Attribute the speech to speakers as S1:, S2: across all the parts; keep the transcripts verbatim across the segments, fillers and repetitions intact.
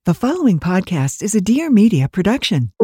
S1: The following podcast is a Dear Media production.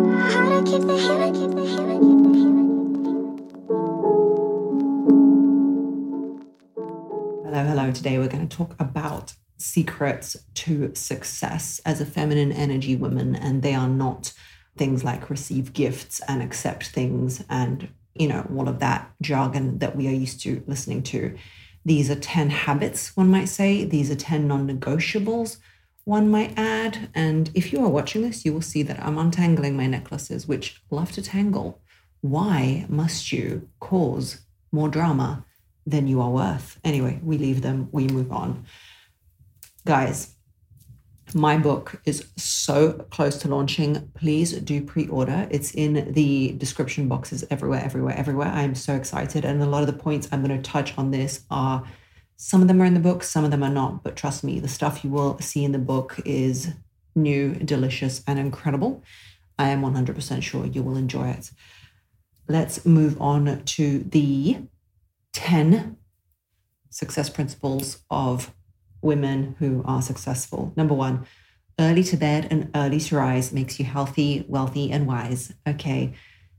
S2: Hello, hello. Today we're going to talk about secrets to success as a feminine energy woman, and they are not things like receive gifts and accept things and, you know, all of that jargon that we are used to listening to. These are ten habits, one might say. These are ten non-negotiables, one might add. And if you are watching this, you will see that I'm untangling my necklaces, which love to tangle. Why must you cause more drama than you are worth? Anyway, we leave them, we move on. Guys, my book is so close to launching. Please do pre-order. It's in the description boxes everywhere, everywhere, everywhere. I'm so excited. And a lot of the points I'm going to touch on this are, some of them are in the book, some of them are not. But trust me, the stuff you will see in the book is new, delicious, and incredible. I am one hundred percent sure you will enjoy it. Let's move on to the ten success principles of women who are successful. Number one, early to bed and early to rise makes you healthy, wealthy, and wise. Okay,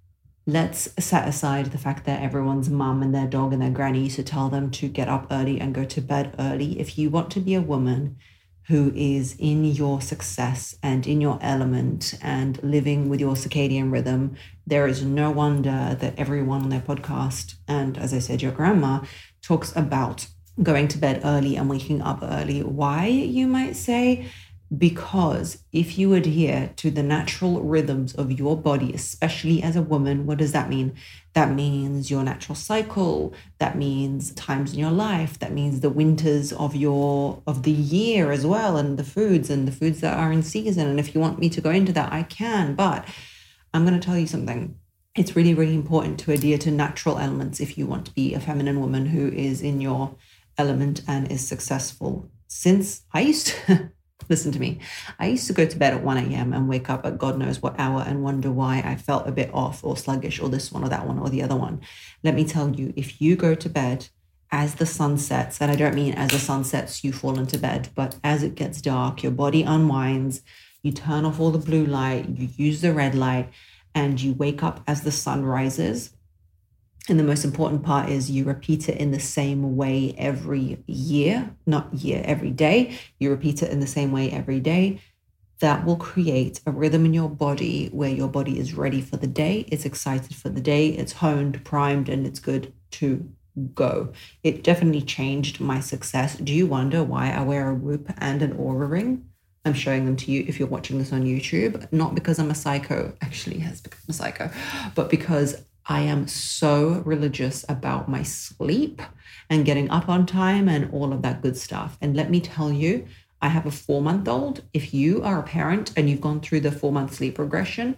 S2: let's set aside the fact that everyone's mum and their dog and their granny used to tell them to get up early and go to bed early. If you want to be a woman who is in your success and in your element and living with your circadian rhythm, there is no wonder that everyone on their podcast, and as I said, your grandma, talks about going to bed early and waking up early. Why, you might say? Because if you adhere to the natural rhythms of your body, especially as a woman, what does that mean? That means your natural cycle. That means times in your life. That means the winters of your of the year as well, and the foods and the foods that are in season. And if you want me to go into that, I can. But I'm going to tell you something. It's really, really important to adhere to natural elements if you want to be a feminine woman who is in your element and is successful. Since I used to... Listen to me. I used to go to bed at one a.m. and wake up at God knows what hour and wonder why I felt a bit off or sluggish or this one or that one or the other one. Let me tell you, if you go to bed as the sun sets, and I don't mean as the sun sets you fall into bed, but as it gets dark, your body unwinds, you turn off all the blue light, you use the red light, and you wake up as the sun rises. And the most important part is you repeat it in the same way every year, not year, every day. You repeat it in the same way every day. That will create a rhythm in your body where your body is ready for the day. It's excited for the day. It's honed, primed, and it's good to go. It definitely changed my success. Do you wonder why I wear a whoop and an Oura ring? I'm showing them to you if you're watching this on YouTube. Not because I'm a psycho. Actually, yes, because I'm a psycho. But because I am so religious about my sleep and getting up on time and all of that good stuff. And let me tell you, I have a four-month-old. If you are a parent and you've gone through the four-month sleep regression,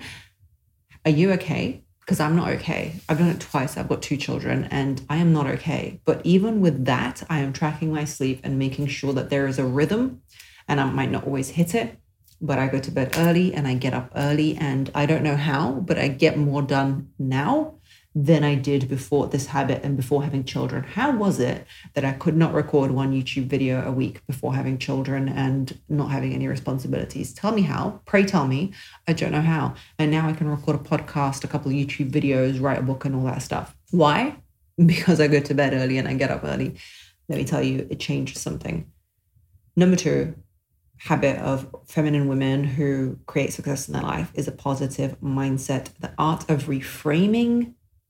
S2: are you okay? Because I'm not okay. I've done it twice. I've got two children and I am not okay. But even with that, I am tracking my sleep and making sure that there is a rhythm, and I might not always hit it. But I go to bed early and I get up early, and I don't know how, but I get more done now than I did before this habit and before having children. How was it that I could not record one YouTube video a week before having children and not having any responsibilities? Tell me how. Pray tell me. I don't know how. And now I can record a podcast, a couple of YouTube videos, write a book and all that stuff. Why? Because I go to bed early and I get up early. Let me tell you, it changed something. Number two, habit of feminine women who create success in their life is a positive mindset. The art of reframing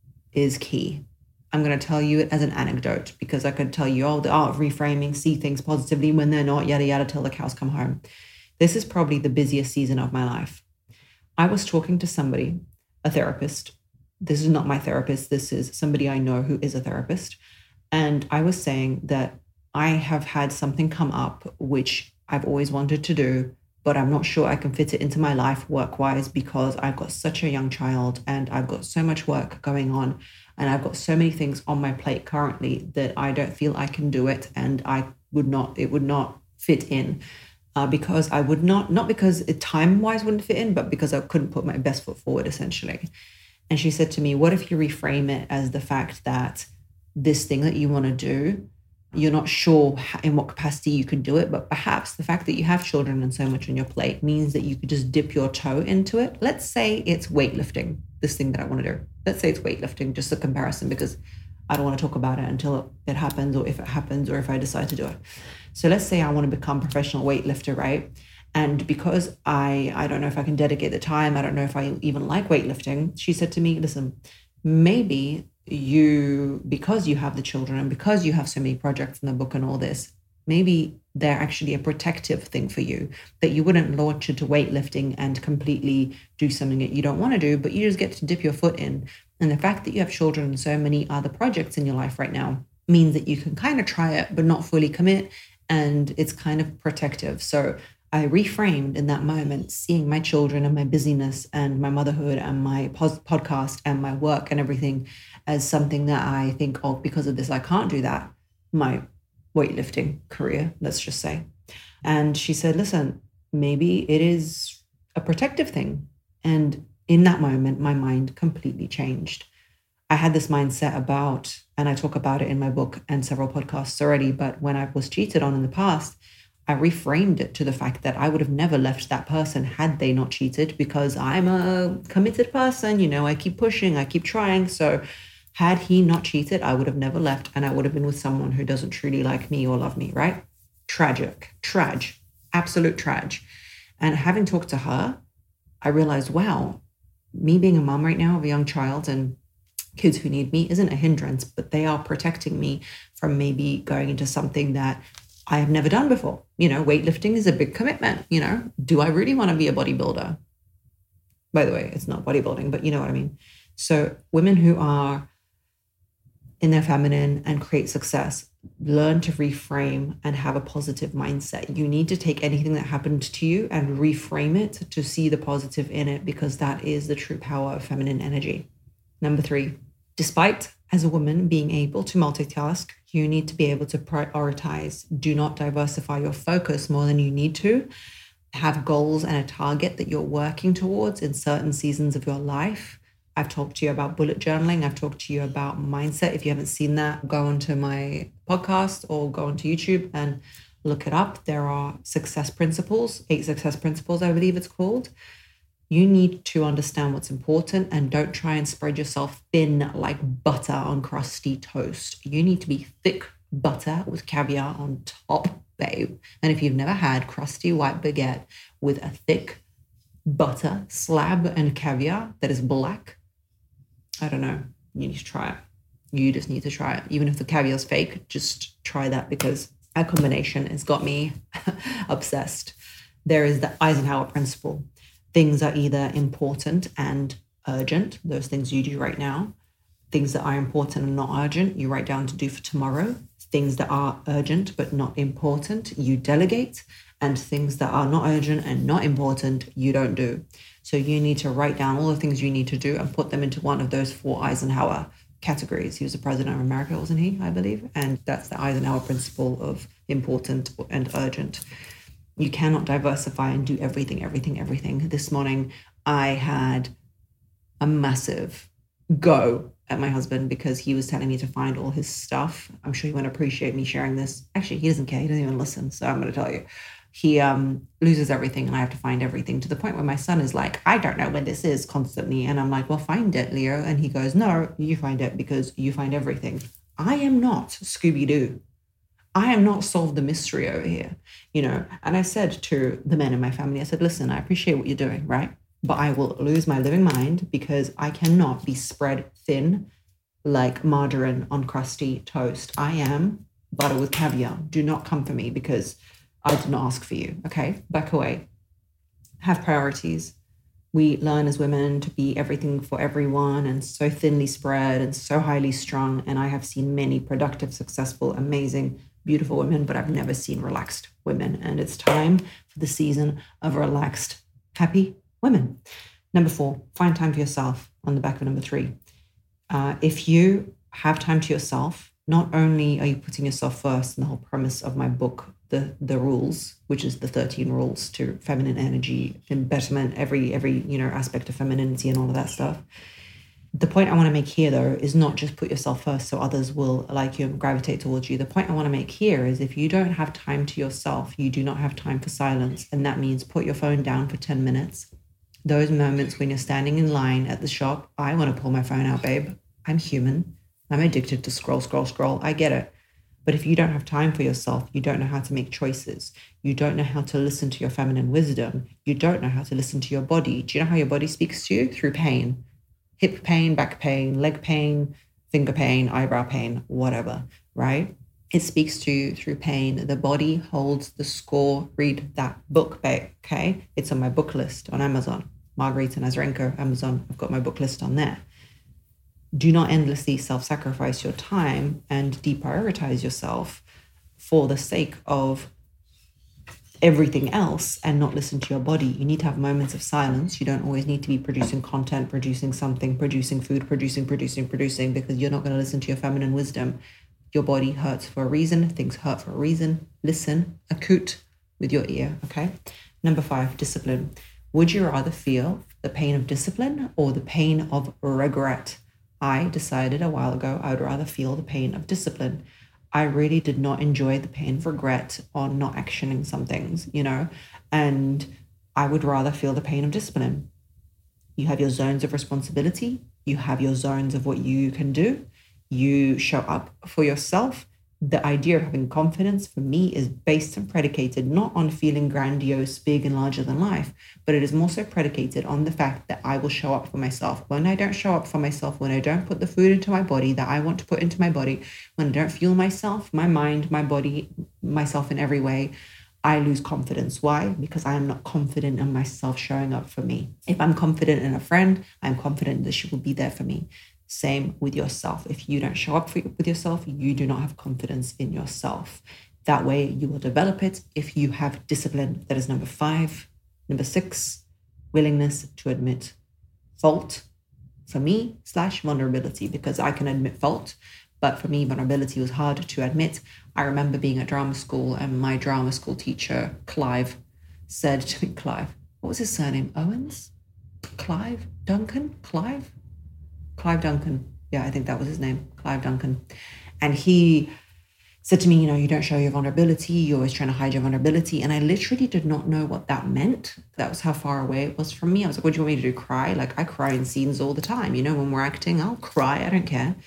S2: is key. I'm going to tell you it as an anecdote because I could tell you, oh, the art of reframing, see things positively when they're not, yada, yada, till the cows come home. This is probably the busiest season of my life. I was talking to somebody, a therapist. This is not my therapist. This is somebody I know who is a therapist. And I was saying that I have had something come up which I've always wanted to do, but I'm not sure I can fit it into my life work-wise because I've got such a young child and I've got so much work going on and I've got so many things on my plate currently that I don't feel I can do it, and I would not, it would not fit in uh, because I would not, not because it time-wise wouldn't fit in, but because I couldn't put my best foot forward essentially. And she said to me, what if you reframe it as the fact that this thing that you want to do You're not sure in what capacity you can do it, but perhaps the fact that you have children and so much on your plate means that you could just dip your toe into it. Let's say it's weightlifting, this thing that I want to do. Let's say it's weightlifting, just a comparison, because I don't want to talk about it until it happens, or if it happens, or if I decide to do it. So let's say I want to become a professional weightlifter, right? And because I, I don't know if I can dedicate the time, I don't know if I even like weightlifting, she said to me, listen, maybe you, because you have the children and because you have so many projects in the book and all this, maybe they're actually a protective thing for you, that you wouldn't launch into weightlifting and completely do something that you don't want to do, but you just get to dip your foot in. And the fact that you have children and so many other projects in your life right now means that you can kind of try it, but not fully commit. And it's kind of protective. So I reframed in that moment, seeing my children and my busyness and my motherhood and my pos- podcast and my work and everything as something that I think, oh, because of this, I can't do that. My weightlifting career, let's just say. And she said, listen, maybe it is a protective thing. And in that moment, my mind completely changed. I had this mindset about, and I talk about it in my book and several podcasts already, but when I was cheated on in the past, I reframed it to the fact that I would have never left that person had they not cheated, because I'm a committed person. You know, I keep pushing, I keep trying. So had he not cheated, I would have never left, and I would have been with someone who doesn't truly like me or love me, right? Tragic, trage, absolute trage. And having talked to her, I realized, wow, me being a mom right now of a young child and kids who need me isn't a hindrance, but they are protecting me from maybe going into something that I have never done before. You know, weightlifting is a big commitment. You know, do I really want to be a bodybuilder? By the way, it's not bodybuilding, but you know what I mean. So women who are in their feminine and create success, learn to reframe and have a positive mindset. You need to take anything that happened to you and reframe it to see the positive in it, because that is the true power of feminine energy. Number three, despite as a woman being able to multitask, you need to be able to prioritize. Do not diversify your focus more than you need to. Have goals and a target that you're working towards in certain seasons of your life. I've talked to you about bullet journaling. I've talked to you about mindset. If you haven't seen that, go onto my podcast or go onto YouTube and look it up. There are success principles, eight success principles, I believe it's called. You need to understand what's important and don't try and spread yourself thin like butter on crusty toast. You need to be thick butter with caviar on top, babe. And if you've never had crusty white baguette with a thick butter slab and caviar that is black, I don't know. You need to try it. You just need to try it. Even if the caviar's fake, just try that, because that combination has got me obsessed. There is the Eisenhower principle. Things are either important and urgent, those things you do right now. Things that are important and not urgent, you write down to do for tomorrow. Things that are urgent but not important, you delegate. And things that are not urgent and not important, you don't do. So you need to write down all the things you need to do and put them into one of those four Eisenhower categories. He was the president of America, wasn't he, I believe? And that's the Eisenhower principle of important and urgent. You cannot diversify and do everything, everything, everything. This morning, I had a massive go at my husband because he was telling me to find all his stuff. I'm sure he won't appreciate me sharing this. Actually, he doesn't care. He doesn't even listen. So I'm going to tell you. He um, loses everything and I have to find everything, to the point where my son is like, I don't know where this is, constantly. And I'm like, well, find it, Leo. And he goes, no, you find it because you find everything. I am not Scooby-Doo. I am not solved the mystery over here, you know. And I said to the men in my family, I said, listen, I appreciate what you're doing, right? But I will lose my living mind because I cannot be spread thin like margarine on crusty toast. I am butter with caviar. Do not come for me because I did not ask for you, okay? Back away. Have priorities. We learn as women to be everything for everyone and so thinly spread and so highly strung. And I have seen many productive, successful, amazing, beautiful women, but I've never seen relaxed women. And it's time for the season of relaxed, happy women. Number four, find time for yourself on the back of number three. Uh, if you have time to yourself, not only are you putting yourself first in the whole premise of my book, the the rules, which is the thirteen rules to feminine energy and betterment, every every you know aspect of femininity and all of that stuff, The point I want to make here, though, is not just put yourself first so others will like you and gravitate towards you. The point I want to make here is if you don't have time to yourself, you do not have time for silence. And that means put your phone down for ten minutes. Those moments when you're standing in line at the shop, I want to pull my phone out, babe. I'm human. I'm addicted to scroll, scroll, scroll. I get it. But if you don't have time for yourself, you don't know how to make choices. You don't know how to listen to your feminine wisdom. You don't know how to listen to your body. Do you know how your body speaks to you? Through pain. Hip pain, back pain, leg pain, finger pain, eyebrow pain, whatever, right? It speaks to you through pain. The body holds the score. Read that book, babe, okay? It's on my book list on Amazon. Margarita Nazarenko, Amazon. I've got my book list on there. Do not endlessly self-sacrifice your time and deprioritize yourself for the sake of everything else and not listen to your body. You need to have moments of silence. You don't always need to be producing content, producing something, producing food, producing, producing, producing, because you're not going to listen to your feminine wisdom. Your body hurts for a reason. Things hurt for a reason. Listen, acute with your ear, okay? Number five, discipline. Would you rather feel the pain of discipline or the pain of regret? I decided a while ago I would rather feel the pain of discipline. I really did not enjoy the pain of regret on not actioning some things, you know, and I would rather feel the pain of discipline. You have your zones of responsibility. You have your zones of what you can do. You show up for yourself. The idea of having confidence for me is based and predicated not on feeling grandiose, big and larger than life, but it is more so predicated on the fact that I will show up for myself. When I don't show up for myself, when I don't put the food into my body that I want to put into my body, when I don't fuel myself, my mind, my body, myself in every way, I lose confidence. Why? Because I am not confident in myself showing up for me. If I'm confident in a friend, I'm confident that she will be there for me. Same with yourself. If you don't show up for, with yourself, you do not have confidence in yourself. That way you will develop it if you have discipline. That is number five. Number six, willingness to admit fault. For me, slash vulnerability, because I can admit fault, but for me, vulnerability was hard to admit. I remember being at drama school and my drama school teacher, Clive, said to me, Clive, what was his surname? Owens? Clive? Duncan? Clive? Clive Duncan. Yeah, I think that was his name, Clive Duncan. And he said to me, you know, you don't show your vulnerability. You're always trying to hide your vulnerability. And I literally did not know what that meant. That was how far away it was from me. I was like, what do you want me to do? Cry? Like I cry in scenes all the time. You know, when we're acting, I'll cry. I don't care.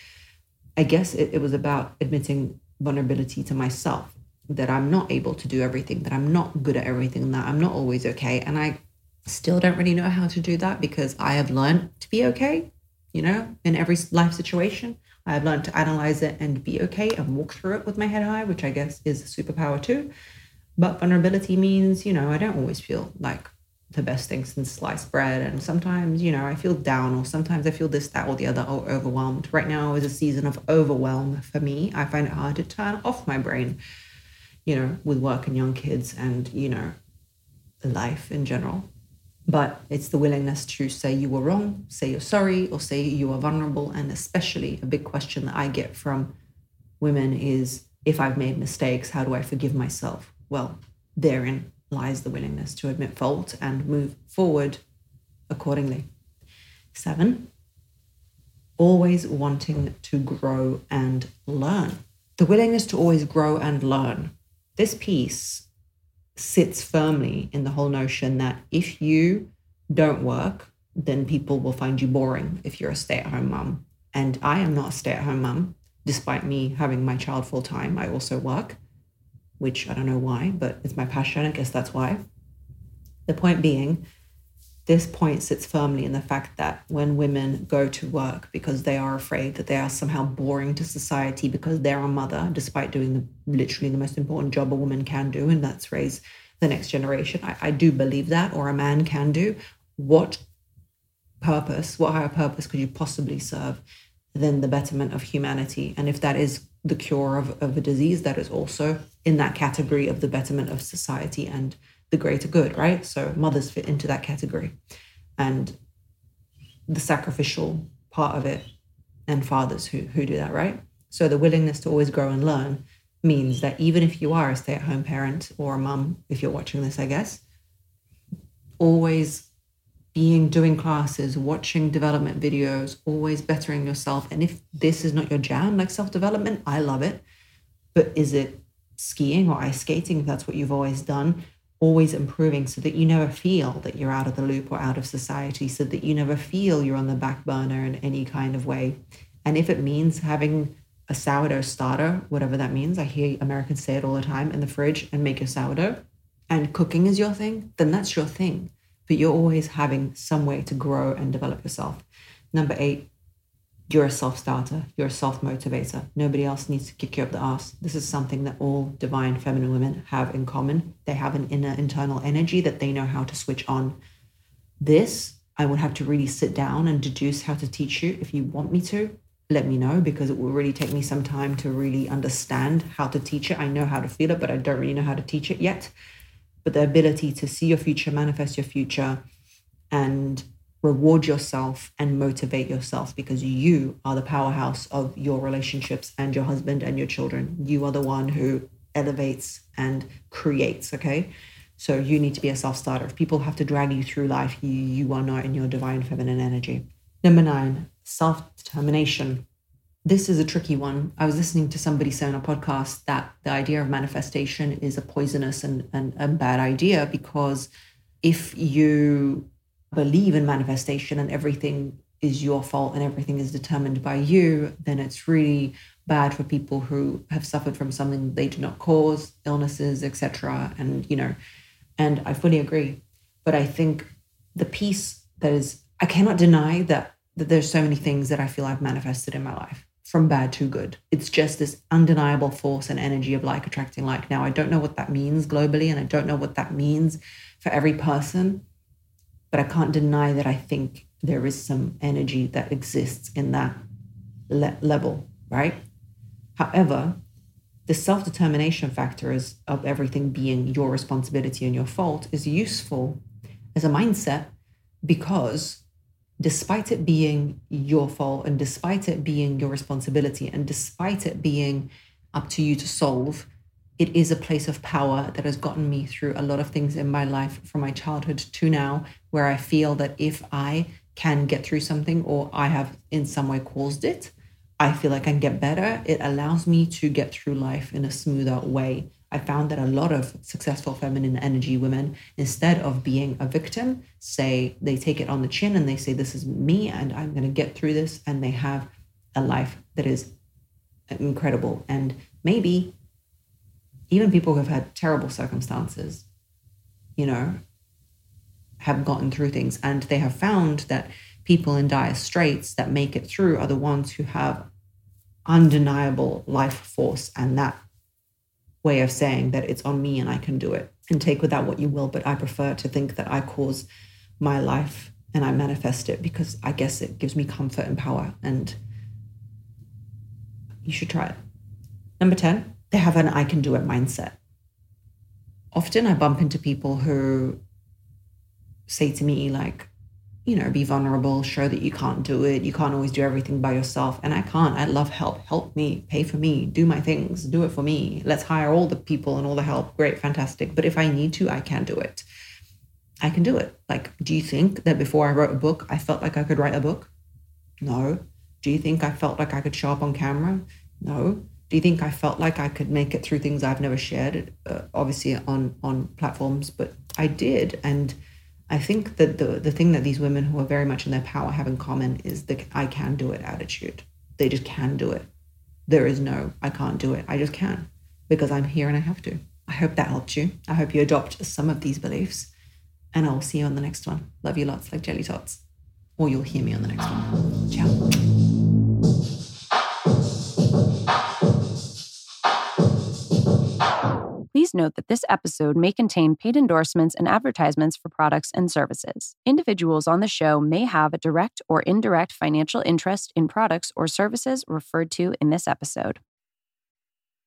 S2: I guess it, it was about admitting vulnerability to myself, that I'm not able to do everything, that I'm not good at everything, that I'm not always okay. And I still don't really know how to do that because I have learned to be okay. You know, in every life situation, I've learned to analyze it and be okay and walk through it with my head high, which I guess is a superpower too. But vulnerability means, you know, I don't always feel like the best thing since sliced bread. And sometimes, you know, I feel down, or sometimes I feel this, that, or the other, or overwhelmed. Right now is a season of overwhelm for me. I find it hard to turn off my brain, you know, with work and young kids and, you know, life in general. But it's the willingness to say you were wrong, say you're sorry, or say you are vulnerable. And especially a big question that I get from women is, if I've made mistakes, how do I forgive myself? Well, therein lies the willingness to admit fault and move forward accordingly. Seven, always wanting to grow and learn. The willingness to always grow and learn. This piece sits firmly in the whole notion that if you don't work, then people will find you boring if you're a stay-at-home mum. And I am not a stay-at-home mum, despite me having my child full-time. I also work, which I don't know why, but it's my passion. I guess that's why. The point being, this point sits firmly in the fact that when women go to work because they are afraid that they are somehow boring to society because they're a mother, despite doing the, literally the most important job a woman can do, and that's raise the next generation. I, I do believe that, or a man can do. What purpose, what higher purpose could you possibly serve than the betterment of humanity? And if that is the cure of, of a disease, that is also in that category of the betterment of society and the greater good, right? So mothers fit into that category, and the sacrificial part of it, and fathers who, who do that, right? So the willingness to always grow and learn means that even if you are a stay-at-home parent or a mum, if you're watching this, I guess, always being, doing classes, watching development videos, always bettering yourself. And if this is not your jam, like self-development, I love it. But is it skiing or ice skating, if that's what you've always done? Always improving so that you never feel that you're out of the loop or out of society, so that you never feel you're on the back burner in any kind of way. And if it means having a sourdough starter, whatever that means, I hear Americans say it all the time, in the fridge and make your sourdough, and cooking is your thing, then that's your thing. But you're always having some way to grow and develop yourself. Number eight, you're a self-starter. You're a self-motivator. Nobody else needs to kick you up the ass. This is something that all divine feminine women have in common. They have an inner internal energy that they know how to switch on. This, I would have to really sit down and deduce how to teach you. If you want me to, let me know, because it will really take me some time to really understand how to teach it. I know how to feel it, but I don't really know how to teach it yet. But the ability to see your future, manifest your future, and reward yourself and motivate yourself, because you are the powerhouse of your relationships and your husband and your children. You are the one who elevates and creates, okay? So you need to be a self-starter. If people have to drag you through life, you, you are not in your divine feminine energy. Number nine, self-determination. This is a tricky one. I was listening to somebody say on a podcast that the idea of manifestation is a poisonous and, and a bad idea, because if you believe in manifestation and everything is your fault and everything is determined by you, then it's really bad for people who have suffered from something they do not cause, illnesses, et cetera. And, you know, and I fully agree. But I think the piece that is, I cannot deny that, that there's so many things that I feel I've manifested in my life, from bad to good. It's just this undeniable force and energy of like attracting like. Now, I don't know what that means globally, and I don't know what that means for every person, but I can't deny that I think there is some energy that exists in that le- level, right? However, the self-determination factor is of everything being your responsibility and your fault is useful as a mindset, because despite it being your fault and despite it being your responsibility and despite it being up to you to solve, it is a place of power that has gotten me through a lot of things in my life from my childhood to now, where I feel that if I can get through something, or I have in some way caused it, I feel like I can get better. It allows me to get through life in a smoother way. I found that a lot of successful feminine energy women, instead of being a victim, say they take it on the chin and they say, this is me and I'm going to get through this. And they have a life that is incredible. And maybe even people who have had terrible circumstances, you know, have gotten through things, and they have found that people in dire straits that make it through are the ones who have undeniable life force, and that way of saying that it's on me and I can do it. And take with that what you will, but I prefer to think that I cause my life and I manifest it, because I guess it gives me comfort and power, and you should try it. Number ten, they have an I can do it mindset. Often I bump into people who say to me like, you know, be vulnerable, show that you can't do it. You can't always do everything by yourself. And I can't. I love help. Help me, pay for me, do my things, do it for me. Let's hire all the people and all the help. Great, fantastic. But if I need to, I can do it. I can do it. Like, do you think that before I wrote a book, I felt like I could write a book? No. Do you think I felt like I could show up on camera? No. Do you think I felt like I could make it through things I've never shared, uh, obviously on, on platforms? But I did. And I think that the, the thing that these women who are very much in their power have in common is the I can do it attitude. They just can do it. There is no, I can't do it. I just can, because I'm here and I have to. I hope that helped you. I hope you adopt some of these beliefs, and I will see you on the next one. Love you lots, like jelly tots. Or you'll hear me on the next one. Ciao.
S3: Please note that this episode may contain paid endorsements and advertisements for products and services. Individuals on the show may have a direct or indirect financial interest in products or services referred to in this episode.